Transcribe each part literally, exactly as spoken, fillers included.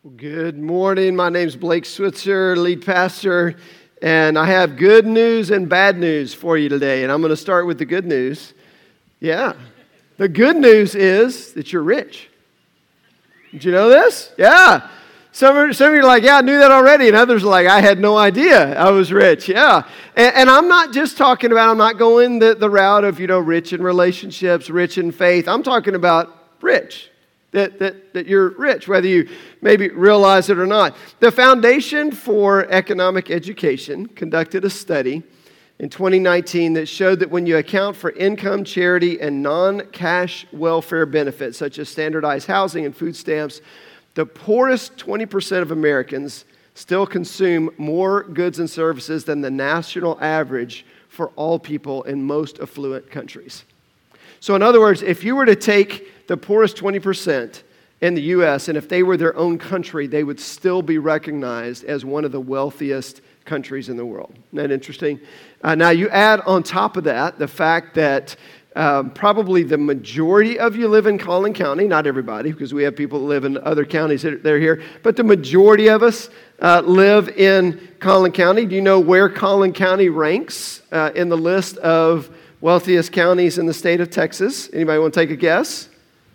Good morning. My name's Blake Switzer, lead pastor, and I have good news and bad news for you today. And I'm going to start with the good news. Yeah. The good news is that you're rich. Did you know this? Yeah. Some of, some of you are like, yeah, I knew that already. And others are like, I had no idea I was rich. Yeah. And, and I'm not just talking about, I'm not going the, the route of, you know, rich in relationships, rich in faith. I'm talking about rich. That, that, that you're rich, whether you maybe realize it or not. The Foundation for Economic Education conducted a study in twenty nineteen that showed that when you account for income, charity, and non-cash welfare benefits, such as standardized housing and food stamps, the poorest twenty percent of Americans still consume more goods and services than the national average for all people in most affluent countries. So in other words, if you were to take the poorest twenty percent in the U S, and if they were their own country, they would still be recognized as one of the wealthiest countries in the world. Isn't that interesting? Uh, now, you add on top of that the fact that um, probably the majority of you live in Collin County, not everybody, because we have people that live in other counties that are here, but the majority of us uh, live in Collin County. Do you know where Collin County ranks uh, in the list of wealthiest counties in the state of Texas? Anybody want to take a guess?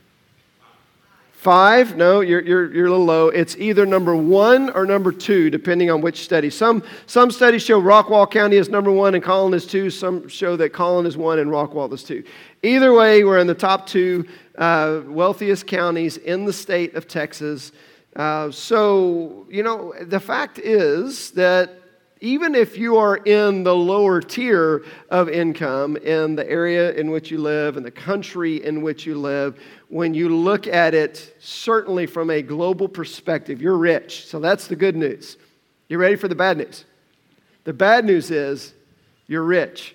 Five? No, you're, you're, you're a little low. It's either number one or number two, depending on which study. Some, some studies show Rockwall County is number one and Collin is two. Some show that Collin is one and Rockwall is two. Either way, we're in the top two uh, wealthiest counties in the state of Texas. Uh, so, you know, the fact is that even if you are in the lower tier of income in the area in which you live, in the country in which you live, when you look at it, certainly from a global perspective, you're rich. So that's the good news. You ready for the bad news? The bad news is you're rich.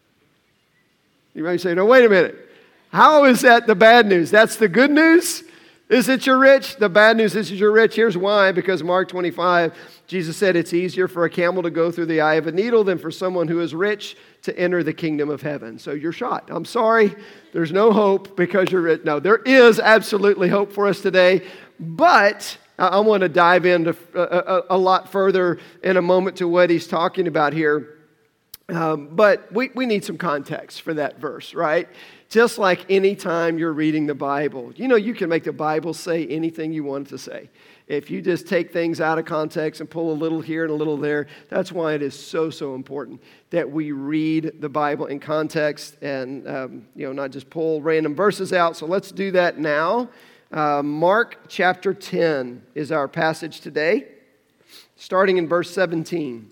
You might say, no, wait a minute. How is that the bad news? That's the good news? Is that you're rich? The bad news is that you're rich. Here's why. Because Mark twenty-five, Jesus said it's easier for a camel to go through the eye of a needle than for someone who is rich to enter the kingdom of heaven. So you're shot. I'm sorry. There's no hope because you're rich. No, there is absolutely hope for us today. But I want to dive into a, a, a lot further in a moment to what he's talking about here. Um, but we, we need some context for that verse, right? Just like any time you're reading the Bible. You know, you can make the Bible say anything you want it to say. If you just take things out of context and pull a little here and a little there, that's why it is so, so important that we read the Bible in context and, um, you know, not just pull random verses out. So let's do that now. Uh, Mark chapter ten is our passage today, starting in verse seventeen.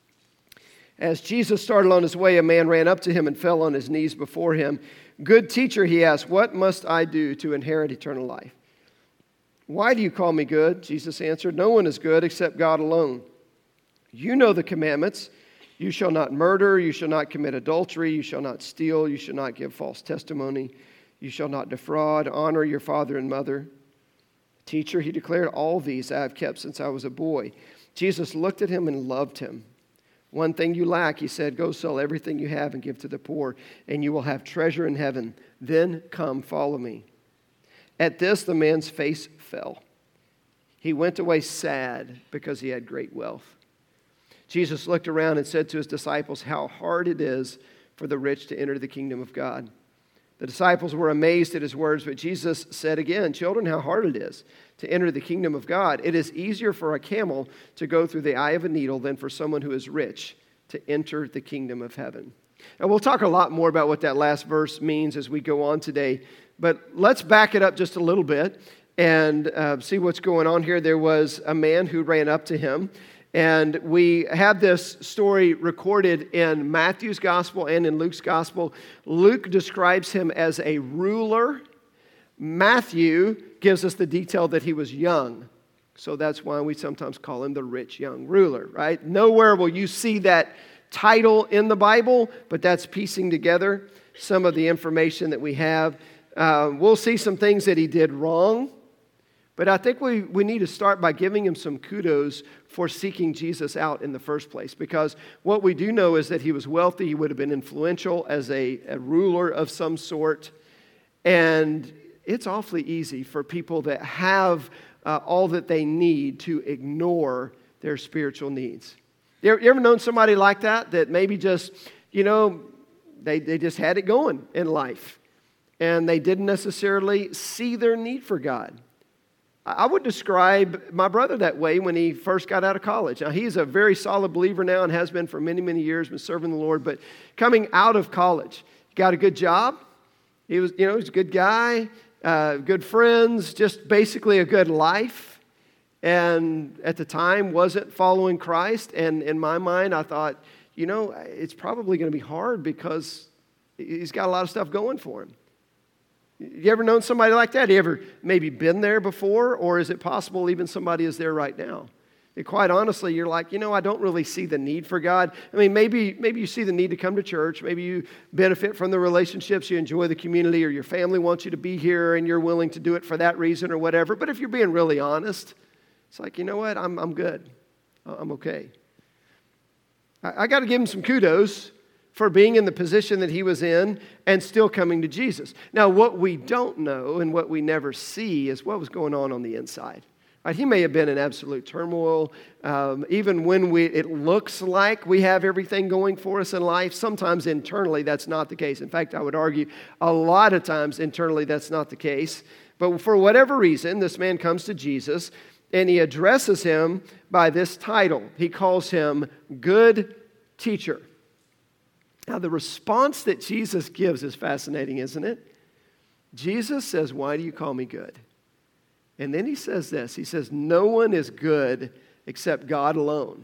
As Jesus started on his way, a man ran up to him and fell on his knees before him. Good teacher, he asked, what must I do to inherit eternal life? Why do you call me good? Jesus answered, no one is good except God alone. You know the commandments. You shall not murder. You shall not commit adultery. You shall not steal. You shall not give false testimony. You shall not defraud. Honor your father and mother. Teacher, he declared, all these I have kept since I was a boy. Jesus looked at him and loved him. One thing you lack, he said, go sell everything you have and give to the poor, and you will have treasure in heaven. Then come, follow me. At this, the man's face fell. He went away sad because he had great wealth. Jesus looked around and said to his disciples, how hard it is for the rich to enter the kingdom of God. The disciples were amazed at his words, but Jesus said again, children, how hard it is to enter the kingdom of God. It is easier for a camel to go through the eye of a needle than for someone who is rich to enter the kingdom of heaven. And we'll talk a lot more about what that last verse means as we go on today, but let's back it up just a little bit and uh, see what's going on here. There was a man who ran up to him, and we have this story recorded in Matthew's gospel and in Luke's gospel. Luke describes him as a ruler. Matthew gives us the detail that he was young. So that's why we sometimes call him the rich young ruler, right? Nowhere will you see that title in the Bible, but that's piecing together some of the information that we have. Uh, we'll see some things that he did wrong, but I think we, we need to start by giving him some kudos for seeking Jesus out in the first place, because what we do know is that he was wealthy. He would have been influential as a, a ruler of some sort, and it's awfully easy for people that have uh, all that they need to ignore their spiritual needs. You ever, you ever known somebody like that, that maybe just, you know, they, they just had it going in life, and they didn't necessarily see their need for God? I would describe my brother that way when he first got out of college. Now, he's a very solid believer now and has been for many, many years, been serving the Lord. But coming out of college, he got a good job. He was, you know, he's a good guy, uh, good friends, just basically a good life. And at the time, wasn't following Christ. And in my mind, I thought, you know, it's probably going to be hard because he's got a lot of stuff going for him. You ever known somebody like that? You ever maybe been there before? Or is it possible even somebody is there right now? And quite honestly, you're like, you know, I don't really see the need for God. I mean, maybe, maybe you see the need to come to church. Maybe you benefit from the relationships. You enjoy the community, or your family wants you to be here and you're willing to do it for that reason or whatever. But if you're being really honest, it's like, you know what? I'm, I'm good. I'm okay. I, I got to give him some kudos for being in the position that he was in and still coming to Jesus. Now, what we don't know and what we never see is what was going on on the inside. Right? He may have been in absolute turmoil. Um, even when we, it looks like we have everything going for us in life, sometimes internally that's not the case. In fact, I would argue a lot of times internally that's not the case. But for whatever reason, this man comes to Jesus and he addresses him by this title. He calls him Good Teacher. Now, the response that Jesus gives is fascinating, isn't it? Jesus says, "Why do you call me good?" And then he says this. He says, "No one is good except God alone."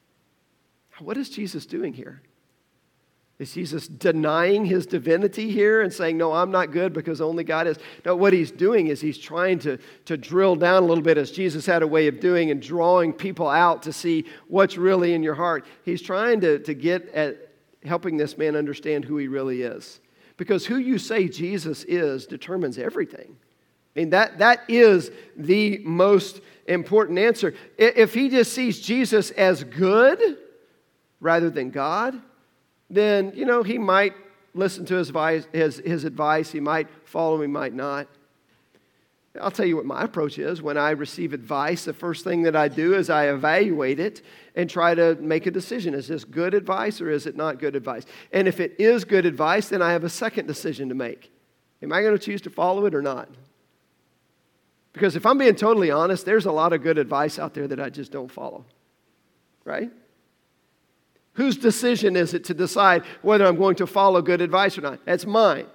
What is Jesus doing here? Is Jesus denying his divinity here and saying, no, I'm not good because only God is? No, what he's doing is he's trying to, to drill down a little bit, as Jesus had a way of doing, and drawing people out to see what's really in your heart. He's trying to, to get at helping this man understand who he really is. Because who you say Jesus is determines everything. I mean, that, that is the most important answer. If he just sees Jesus as good rather than God, then, you know, he might listen to his advice, his, his advice. He might follow him, he might not. I'll tell you what my approach is. When I receive advice, the first thing that I do is I evaluate it and try to make a decision. Is this good advice or is it not good advice? And if it is good advice, then I have a second decision to make. Am I going to choose to follow it or not? Because if I'm being totally honest, there's a lot of good advice out there that I just don't follow. Right? Whose decision is it to decide whether I'm going to follow good advice or not? That's mine.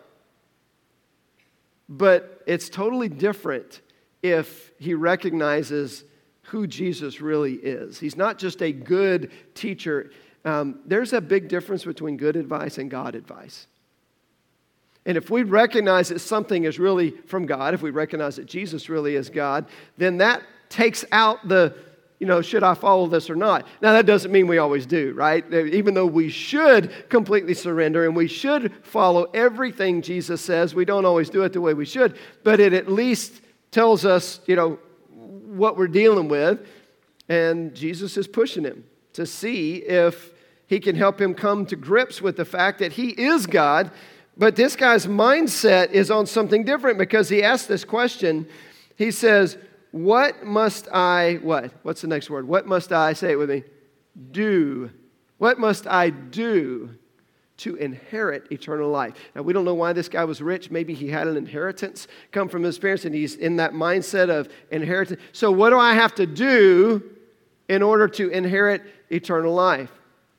But it's totally different if he recognizes who Jesus really is. He's not just a good teacher. Um, there's a big difference between good advice and God advice. And if we recognize that something is really from God, if we recognize that Jesus really is God, then that takes out the, you know, should I follow this or not? Now, that doesn't mean we always do, right? Even though we should completely surrender and we should follow everything Jesus says, we don't always do it the way we should, but it at least tells us, you know, what we're dealing with, and Jesus is pushing him to see if he can help him come to grips with the fact that he is God, but this guy's mindset is on something different, because he asked this question. He says, What must I, what? What's the next word? What must I, say it with me, do? What must I do to inherit eternal life? Now, we don't know why this guy was rich. Maybe he had an inheritance come from his parents, and he's in that mindset of inheritance. So what do I have to do in order to inherit eternal life?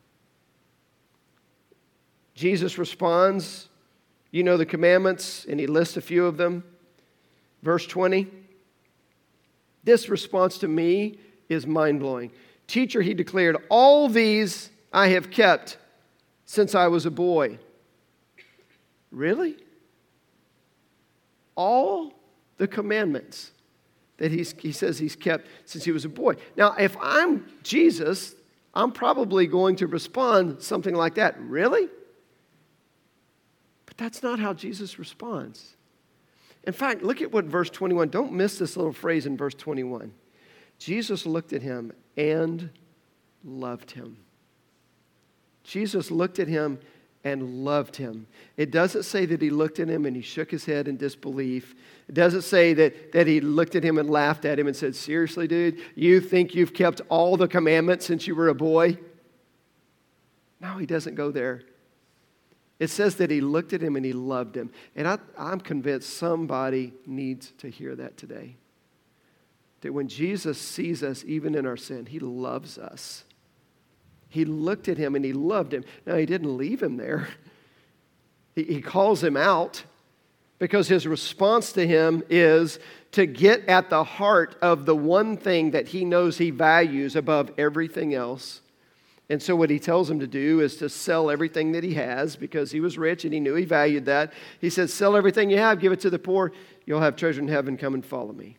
Jesus responds, you know the commandments, and he lists a few of them. Verse twenty. This response to me is mind-blowing. Teacher, he declared, all these I have kept since I was a boy. Really? All the commandments that he's, he says he's kept since he was a boy. Now, if I'm Jesus, I'm probably going to respond something like that. Really? But that's not how Jesus responds. In fact, look at what verse twenty-one, don't miss this little phrase in verse twenty-one. Jesus looked at him and loved him. Jesus looked at him and loved him. It doesn't say that he looked at him and he shook his head in disbelief. It doesn't say that, that he looked at him and laughed at him and said, seriously, dude, you think you've kept all the commandments since you were a boy? No, he doesn't go there. It says that he looked at him and he loved him. And I, I'm convinced somebody needs to hear that today. That when Jesus sees us, even in our sin, he loves us. He looked at him and he loved him. Now, he didn't leave him there. He, he calls him out because his response to him is to get at the heart of the one thing that he knows he values above everything else. And so what he tells him to do is to sell everything that he has because he was rich and he knew he valued that. He says, sell everything you have, give it to the poor. You'll have treasure in heaven. Come and follow me.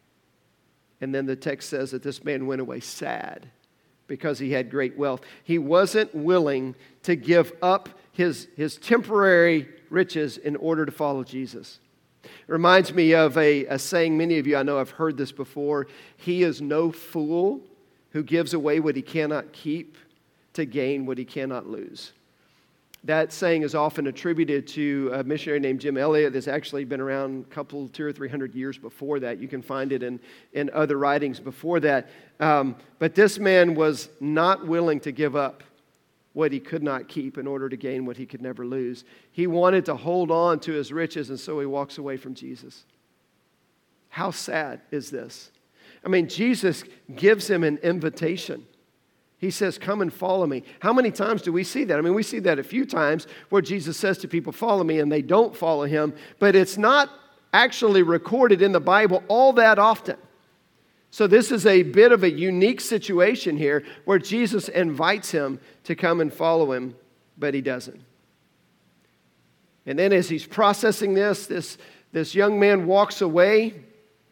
And then the text says that this man went away sad because he had great wealth. He wasn't willing to give up his, his temporary riches in order to follow Jesus. It reminds me of a, a saying many of you, I know have heard this before. He is no fool who gives away what he cannot keep to gain what he cannot lose. That saying is often attributed to a missionary named Jim Elliot that's actually been around a couple, two or three hundred years before that. You can find it in, in other writings before that. Um, but this man was not willing to give up what he could not keep in order to gain what he could never lose. He wanted to hold on to his riches, and so he walks away from Jesus. How sad is this? I mean, Jesus gives him an invitation. He says, come and follow me. How many times do we see that? I mean, we see that a few times where Jesus says to people, follow me, and they don't follow him. But it's not actually recorded in the Bible all that often. So this is a bit of a unique situation here where Jesus invites him to come and follow him, but he doesn't. And then as he's processing this, this, this young man walks away.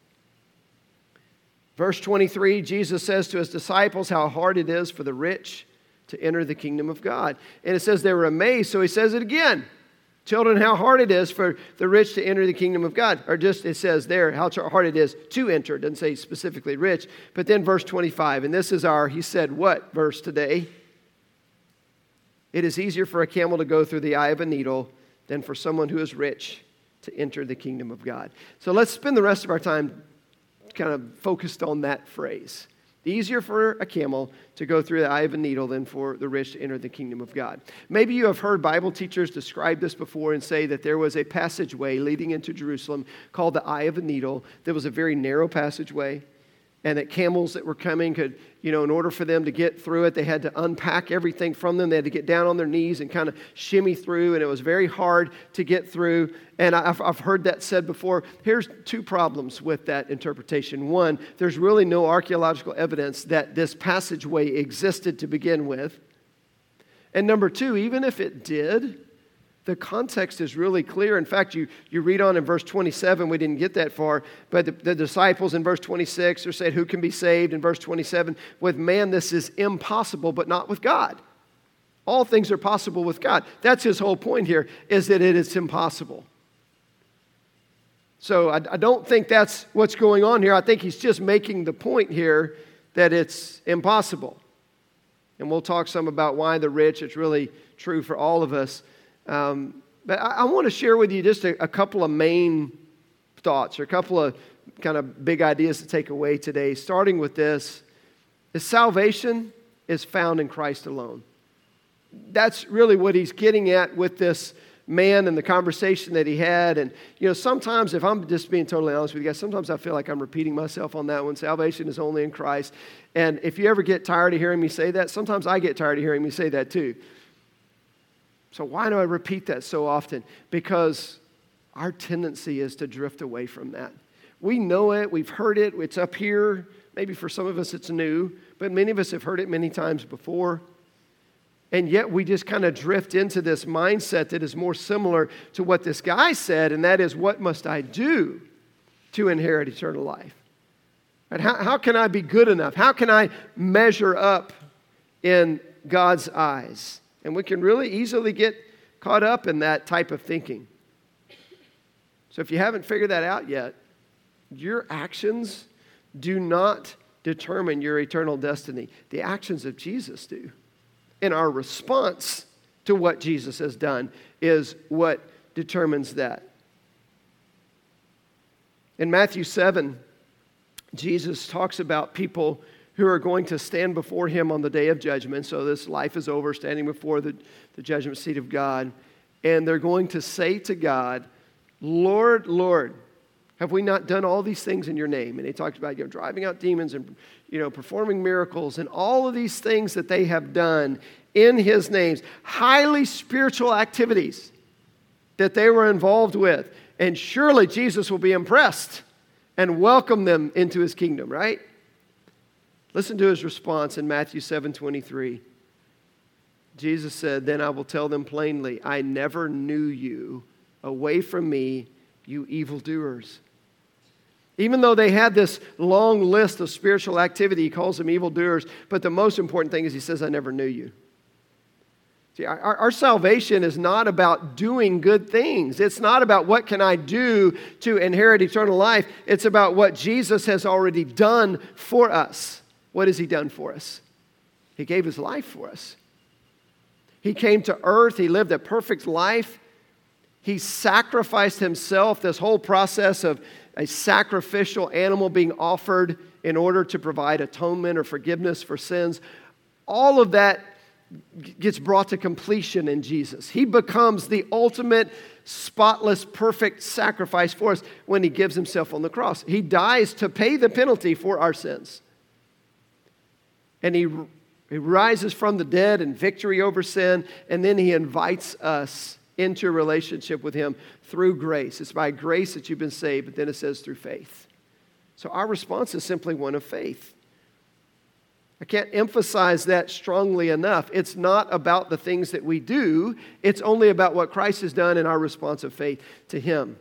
Verse twenty-three, Jesus says to his disciples how hard it is for the rich to enter the kingdom of God. And it says they were amazed, so he says it again. Children, how hard it is for the rich to enter the kingdom of God. Or just, it says there, how hard it is to enter. It doesn't say specifically rich. But then verse twenty-five, and this is our, he said what verse today? It is easier for a camel to go through the eye of a needle than for someone who is rich to enter the kingdom of God. So let's spend the rest of our time kind of focused on that phrase. Easier for a camel to go through the eye of a needle than for the rich to enter the kingdom of God. Maybe you have heard Bible teachers describe this before and say that there was a passageway leading into Jerusalem called the eye of a needle. That was a very narrow passageway, and that camels that were coming could, you know, in order for them to get through it, they had to unpack everything from them. They had to get down on their knees and kind of shimmy through, and it was very hard to get through. And I've, I've heard that said before. Here's two problems with that interpretation. One, there's really no archaeological evidence that this passageway existed to begin with. And number two, even if it did, the context is really clear. In fact, you, you read on in verse twenty-seven, we didn't get that far, but the, the disciples in verse twenty-six are saying, who can be saved? In verse twenty-seven, with man this is impossible, but not with God. All things are possible with God. That's his whole point here, is that it is impossible. So I, I don't think that's what's going on here. I think he's just making the point here that it's impossible. And we'll talk some about why the rich, it's really true for all of us. Um, but I, I want to share with you just a, a couple of main thoughts or a couple of kind of big ideas to take away today. Starting with this, is salvation is found in Christ alone. That's really what he's getting at with this man and the conversation that he had. And, you know, sometimes, if I'm just being totally honest with you guys, sometimes I feel like I'm repeating myself on that one. Salvation is only in Christ. And if you ever get tired of hearing me say that, sometimes I get tired of hearing me say that too. So why do I repeat that so often? Because our tendency is to drift away from that. We know it. We've heard it. It's up here. Maybe for some of us it's new, but many of us have heard it many times before. And yet we just kind of drift into this mindset that is more similar to what this guy said, and that is, what must I do to inherit eternal life? And how, how can I be good enough? How can I measure up in God's eyes? And we can really easily get caught up in that type of thinking. So if you haven't figured that out yet, your actions do not determine your eternal destiny. The actions of Jesus do. And our response to what Jesus has done is what determines that. In Matthew seven, Jesus talks about people who are going to stand before him on the day of judgment. So this life is over, standing before the, the judgment seat of God. And they're going to say to God, Lord, Lord, have we not done all these things in your name? And he talks about, you know, driving out demons and, you know, performing miracles and all of these things that they have done in his names. Highly spiritual activities that they were involved with. And surely Jesus will be impressed and welcome them into his kingdom, right? Listen to his response in Matthew seven twenty-three. Jesus said, then I will tell them plainly, I never knew you. Away from me, you evildoers. Even though they had this long list of spiritual activity, he calls them evildoers. But the most important thing is he says, I never knew you. See, our, our salvation is not about doing good things. It's not about what can I do to inherit eternal life. It's about what Jesus has already done for us. What has he done for us? He gave his life for us. He came to earth. He lived a perfect life. He sacrificed himself, this whole process of a sacrificial animal being offered in order to provide atonement or forgiveness for sins. All of that gets brought to completion in Jesus. He becomes the ultimate, spotless, perfect sacrifice for us when he gives himself on the cross. He dies to pay the penalty for our sins. And he, he rises from the dead in victory over sin, and then he invites us into a relationship with him through grace. It's by grace that you've been saved, but then it says through faith. So our response is simply one of faith. I can't emphasize that strongly enough. It's not about the things that we do. It's only about what Christ has done and our response of faith to him.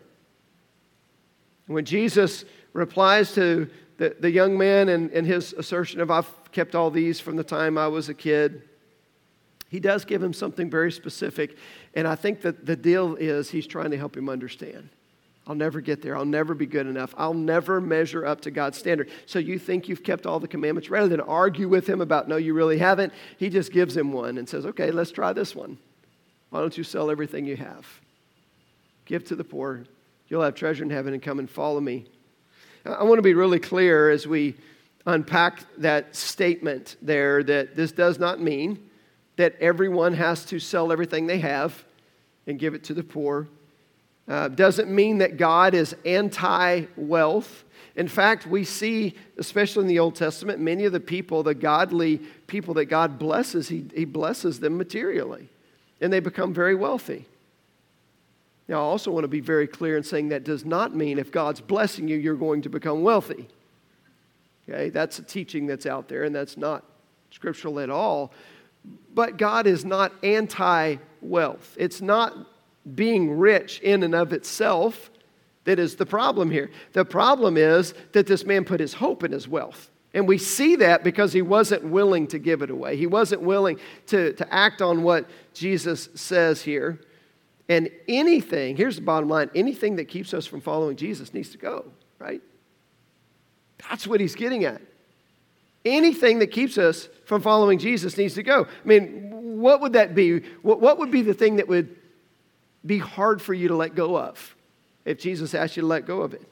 When Jesus replies to the, the young man and, and his assertion of, I've kept all these from the time I was a kid, he does give him something very specific. And I think that the deal is he's trying to help him understand. I'll never get there. I'll never be good enough. I'll never measure up to God's standard. So you think you've kept all the commandments. Rather than argue with him about, no, you really haven't, he just gives him one and says, okay, let's try this one. Why don't you sell everything you have? Give to the poor. You'll have treasure in heaven, and come and follow me. I want to be really clear as we unpack that statement there that this does not mean that everyone has to sell everything they have and give it to the poor. Uh, doesn't mean that God is anti-wealth. In fact, we see, especially in the Old Testament, many of the people, the godly people that God blesses, he, he blesses them materially, and they become very wealthy. Now, I also want to be very clear in saying that does not mean if God's blessing you, you're going to become wealthy. Okay, that's a teaching that's out there, and that's not scriptural at all. But God is not anti-wealth. It's not being rich in and of itself that is the problem here. The problem is that this man put his hope in his wealth. And we see that because he wasn't willing to give it away. He wasn't willing to, to act on what Jesus says here. And anything, here's the bottom line, anything that keeps us from following Jesus needs to go, right? That's what he's getting at. Anything that keeps us from following Jesus needs to go. I mean, what would that be? What, what would be the thing that would be hard for you to let go of if Jesus asked you to let go of it?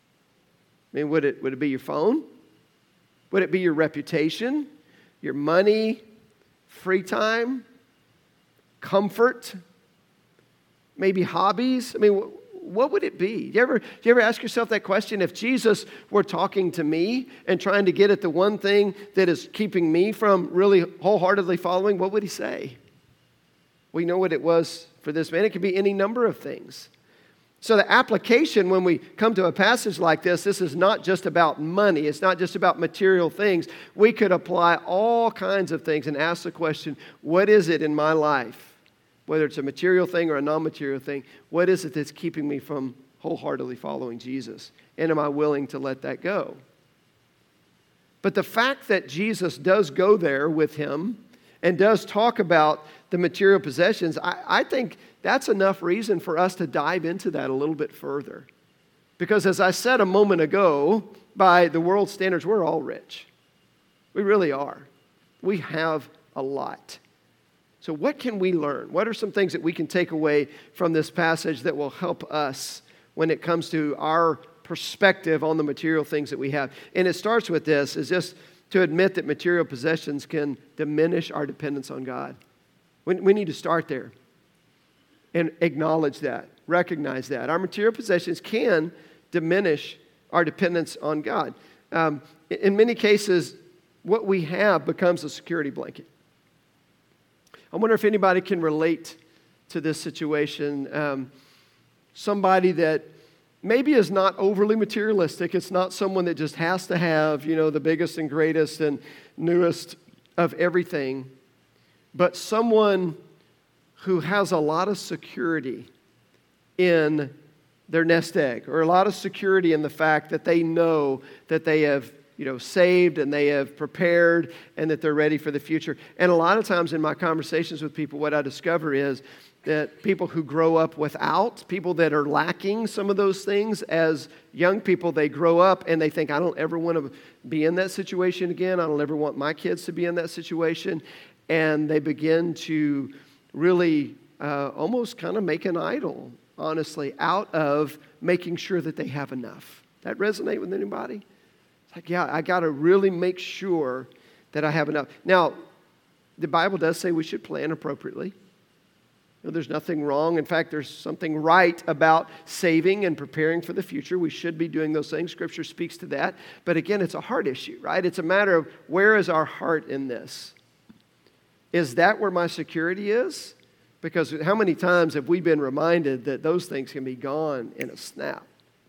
I mean, would it, would it be your phone? Would it be your reputation, your money, free time, comfort, maybe hobbies? I mean, what would it be? Do you ever, do you ever ask yourself that question? If Jesus were talking to me and trying to get at the one thing that is keeping me from really wholeheartedly following, what would he say? We know what it was for this man. It could be any number of things. So the application when we come to a passage like this, this is not just about money. It's not just about material things. We could apply all kinds of things and ask the question, what is it in my life? Whether it's a material thing or a non-material thing, what is it that's keeping me from wholeheartedly following Jesus? And am I willing to let that go? But the fact that Jesus does go there with him and does talk about the material possessions, I, I think that's enough reason for us to dive into that a little bit further. Because as I said a moment ago, by the world's standards, we're all rich. We really are. We have a lot. So what can we learn? What are some things that we can take away from this passage that will help us when it comes to our perspective on the material things that we have? And it starts with this, is just to admit that material possessions can diminish our dependence on God. We, we need to start there and acknowledge that, recognize that. Our material possessions can diminish our dependence on God. Um, in many cases, what we have becomes a security blanket. I wonder if anybody can relate to this situation. Um, somebody that maybe is not overly materialistic. It's not someone that just has to have, you know, the biggest and greatest and newest of everything, but someone who has a lot of security in their nest egg, or a lot of security in the fact that they know that they have, you know, saved and they have prepared and that they're ready for the future. And a lot of times in my conversations with people, what I discover is that people who grow up without, people that are lacking some of those things, as young people, they grow up and they think, I don't ever want to be in that situation again. I don't ever want my kids to be in that situation. And they begin to really uh, almost kind of make an idol, honestly, out of making sure that they have enough. That resonate with anybody? It's like, yeah, I got to really make sure that I have enough. Now, the Bible does say we should plan appropriately. You know, there's nothing wrong. In fact, there's something right about saving and preparing for the future. We should be doing those things. Scripture speaks to that. But again, it's a heart issue, right? It's a matter of where is our heart in this? Is that where my security is? Because how many times have we been reminded that those things can be gone in a snap?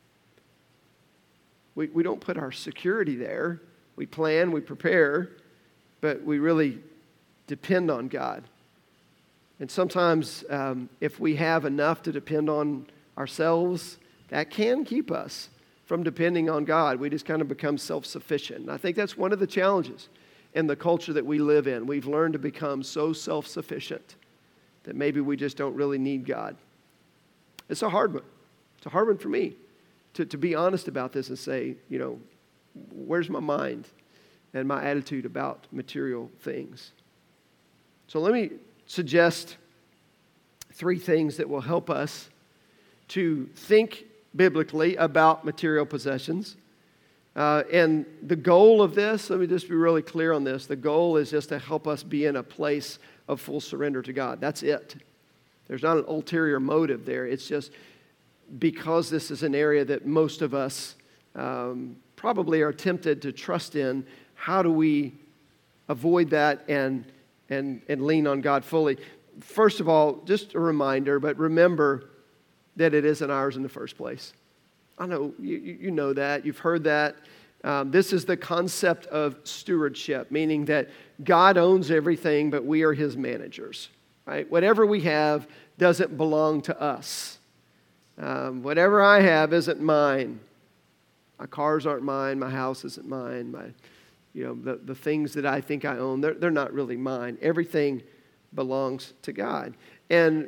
We, we don't put our security there. We plan, we prepare, but we really depend on God. And sometimes um, if we have enough to depend on ourselves, that can keep us from depending on God. We just kind of become self-sufficient. And I think that's one of the challenges in the culture that we live in. We've learned to become so self-sufficient that maybe we just don't really need God. It's a hard one. It's a hard one for me to, to be honest about this and say, you know, where's my mind and my attitude about material things? So let me suggest three things that will help us to think biblically about material possessions. Uh, and the goal of this, let me just be really clear on this, the goal is just to help us be in a place of full surrender to God. That's it. There's not an ulterior motive there. It's just because this is an area that most of us um, probably are tempted to trust in, how do we avoid that and, and, and lean on God fully? First of all, just a reminder, but remember that it isn't ours in the first place. I know you, you know that. You've heard that. Um, this is the concept of stewardship, meaning that God owns everything, but we are His managers. Right? Whatever we have doesn't belong to us. Um, whatever I have isn't mine. My cars aren't mine. My house isn't mine. My, you know, the, the things that I think I own, they're, they're not really mine. Everything belongs to God. And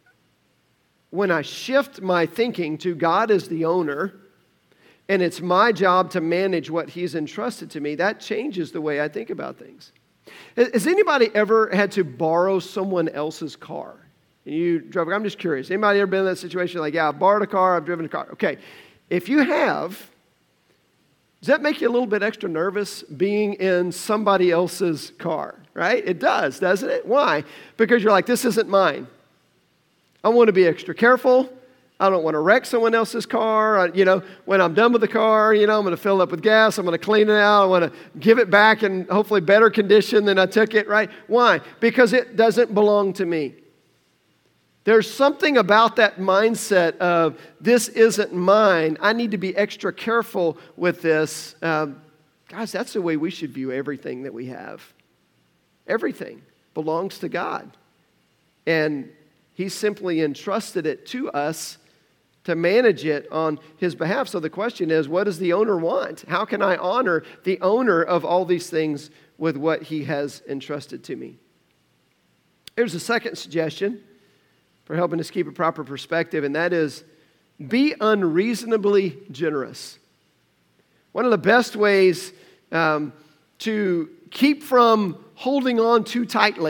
when I shift my thinking to God as the owner, and it's my job to manage what He's entrusted to me, that changes the way I think about things. Has anybody ever had to borrow someone else's car? And you drove, I'm just curious. Anybody ever been in that situation? Like, yeah, I borrowed a car, I've driven a car. Okay, if you have, does that make you a little bit extra nervous being in somebody else's car, right? It does, doesn't it? Why? Because you're like, this isn't mine. I want to be extra careful. I don't want to wreck someone else's car. I, you know, when I'm done with the car, you know, I'm going to fill it up with gas. I'm going to clean it out. I want to give it back in hopefully better condition than I took it, right? Why? Because it doesn't belong to me. There's something about that mindset of this isn't mine. I need to be extra careful with this. Um, guys, that's the way we should view everything that we have. Everything belongs to God. And He simply entrusted it to us to manage it on His behalf. So the question is, what does the owner want? How can I honor the owner of all these things with what He has entrusted to me? Here's a second suggestion for helping us keep a proper perspective, and that is be unreasonably generous. One of the best ways um, to keep from holding on too tightly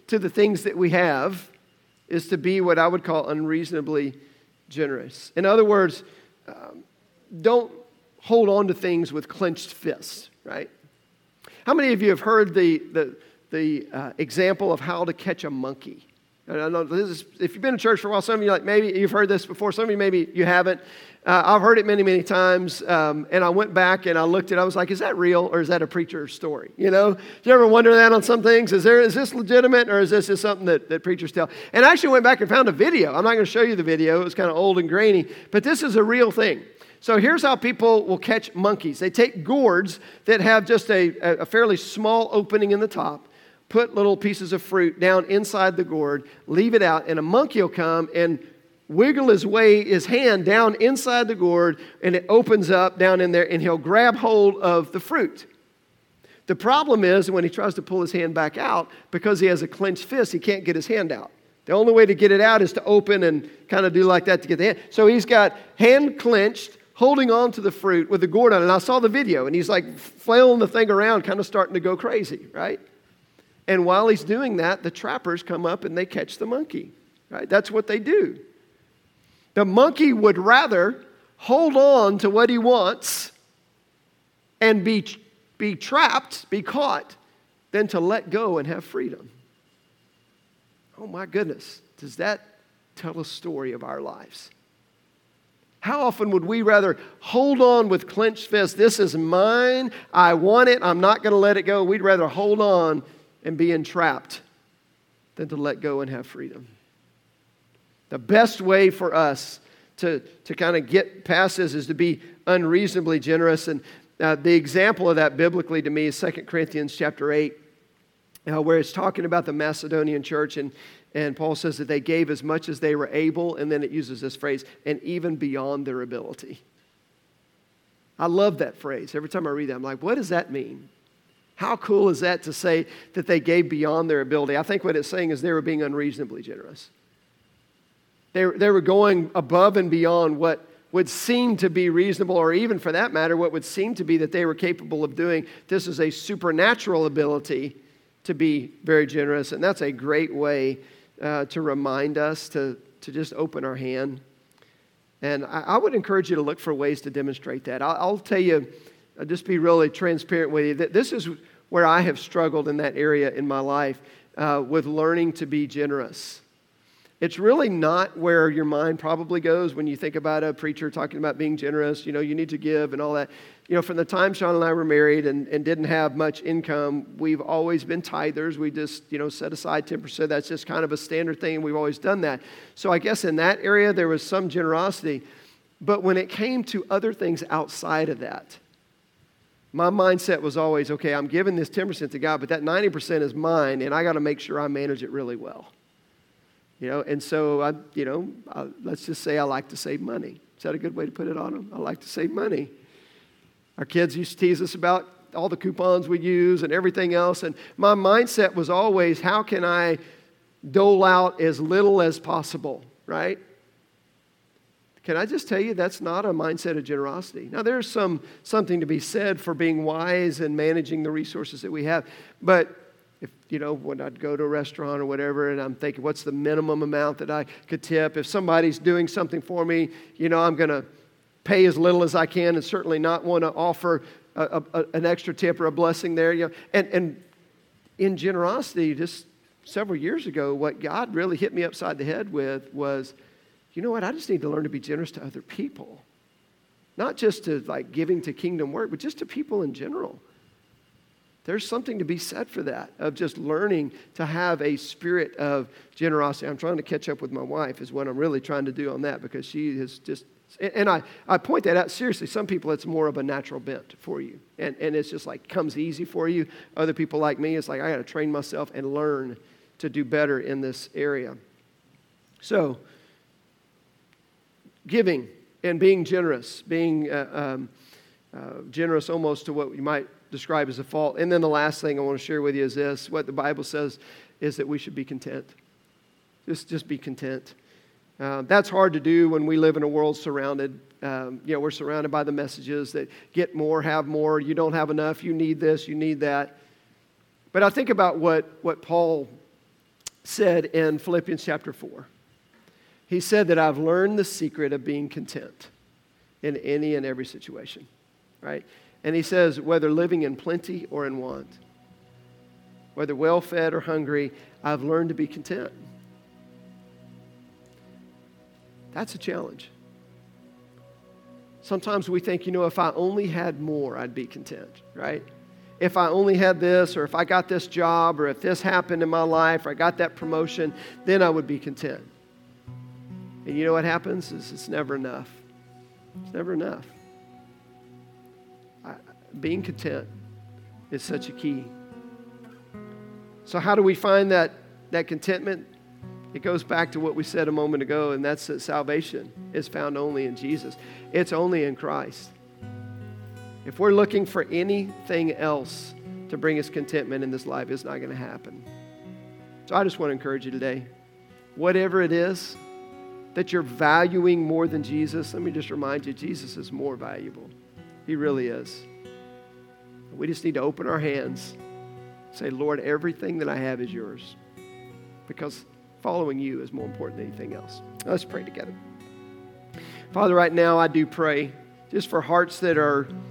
to the things that we have is to be what I would call unreasonably generous. In other words, um, don't hold on to things with clenched fists, right? How many of you have heard the, the, the uh, example of how to catch a monkey? And I know this is, if you've been in church for a while, some of you like maybe you've heard this before, some of you maybe you haven't. Uh, I've heard it many, many times, um, and I went back and I looked at it. I was like, is that real or is that a preacher's story? You know, do you ever wonder that on some things? Is there is this legitimate or is this just something that, that preachers tell? And I actually went back and found a video. I'm not going to show you the video. It was kind of old and grainy, but this is a real thing. So here's how people will catch monkeys. They take gourds that have just a, a fairly small opening in the top, put little pieces of fruit down inside the gourd, leave it out, and a monkey will come and wiggle his way, his hand down inside the gourd, and it opens up down in there, and he'll grab hold of the fruit. The problem is when he tries to pull his hand back out, because he has a clenched fist, he can't get his hand out. The only way to get it out is to open and kind of do like that to get the hand. So he's got hand clenched, holding on to the fruit with the gourd on it. And I saw the video, and he's like flailing the thing around, kind of starting to go crazy, right? And while he's doing that, the trappers come up and they catch the monkey, right? That's what they do. The monkey would rather hold on to what he wants and be, be trapped, be caught, than to let go and have freedom. Oh my goodness, does that tell a story of our lives? How often would we rather hold on with clenched fists? This is mine, I want it, I'm not going to let it go. We'd rather hold on and be entrapped than to let go and have freedom. The best way for us to, to kind of get past this is to be unreasonably generous. And uh, the example of that biblically to me is Second Corinthians chapter eight, uh, where it's talking about the Macedonian church. And, and Paul says that they gave as much as they were able. And then it uses this phrase, and even beyond their ability. I love that phrase. Every time I read that, I'm like, what does that mean? How cool is that to say that they gave beyond their ability? I think what it's saying is they were being unreasonably generous. They, they were going above and beyond what would seem to be reasonable, or even for that matter, what would seem to be that they were capable of doing. This is a supernatural ability to be very generous, and that's a great way uh, to remind us to, to just open our hand. And I, I would encourage you to look for ways to demonstrate that. I'll, I'll tell you, I'll just be really transparent with you, that this is where I have struggled in that area in my life uh, with learning to be generous. It's really not where your mind probably goes when you think about a preacher talking about being generous. You know, you need to give and all that. You know, from the time Sean and I were married and, and didn't have much income, we've always been tithers. We just, you know, set aside ten percent. That's just kind of a standard thing. We've always done that. So I guess in that area, there was some generosity. But when it came to other things outside of that, my mindset was always, okay, I'm giving this ten percent to God, but that ninety percent is mine, and I got to make sure I manage it really well. You know, and so, I, you know, I, let's just say I like to save money. Is that a good way to put it on them? I like to save money. Our kids used to tease us about all the coupons we use and everything else, and my mindset was always, how can I dole out as little as possible, right? Can I just tell you, that's not a mindset of generosity. Now, there's some something to be said for being wise and managing the resources that we have. But, if you know, when I'd go to a restaurant or whatever, and I'm thinking, what's the minimum amount that I could tip? If somebody's doing something for me, you know, I'm going to pay as little as I can and certainly not want to offer a, a, an extra tip or a blessing there. You know, and, and in generosity, just several years ago, what God really hit me upside the head with was, you know what, I just need to learn to be generous to other people. Not just to like giving to kingdom work, but just to people in general. There's something to be said for that, of just learning to have a spirit of generosity. I'm trying to catch up with my wife is what I'm really trying to do on that, because she is just, and I, I point that out seriously. Some people, it's more of a natural bent for you. And, and it's just like comes easy for you. Other people like me, it's like I got to train myself and learn to do better in this area. So, giving and being generous, being uh, um, uh, generous almost to what you might describe as a fault. And then the last thing I want to share with you is this. What the Bible says is that we should be content. Just, just be content. Uh, that's hard to do when we live in a world surrounded, um, you know, we're surrounded by the messages that get more, have more, you don't have enough, you need this, you need that. But I think about what, what Paul said in Philippians chapter four. He said that I've learned the secret of being content in any and every situation, right? And he says, whether living in plenty or in want, whether well-fed or hungry, I've learned to be content. That's a challenge. Sometimes we think, you know, if I only had more, I'd be content, right? If I only had this, or if I got this job, or if this happened in my life, or I got that promotion, then I would be content. And you know what happens? Is it's never enough. It's never enough. I, being content is such a key. So how do we find that, that contentment? It goes back to what we said a moment ago, and that's that salvation is found only in Jesus. It's only in Christ. If we're looking for anything else to bring us contentment in this life, it's not going to happen. So I just want to encourage you today, whatever it is that you're valuing more than Jesus, let me just remind you, Jesus is more valuable. He really is. We just need to open our hands, say, Lord, everything that I have is yours, because following you is more important than anything else. Let's pray together. Father, right now I do pray just for hearts that are